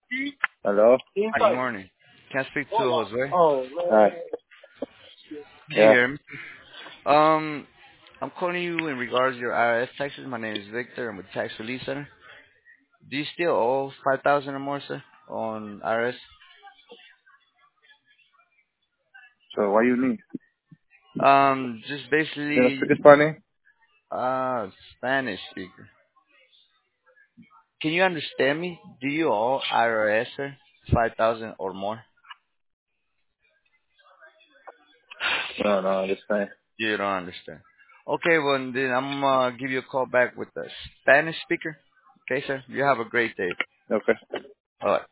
Hello? Good morning. Can I speak to Jose? Hi. Can you Yeah. hear me? Um, I'm calling you in regards to your IRS taxes. My name is Victor. I'm with Tax Relief Center. Do you still owe 5,000 or more, sir, on IRS? So what you need? Just You don't basically, speak Spanish? Spanish speaker. Can you understand me? Do you owe IRS, sir, 5,000 or more? No, no, just saying. You don't understand. Okay, well then I'm gonna give you a call back with the Spanish speaker. Okay, sir. You have a great day. Okay. All right.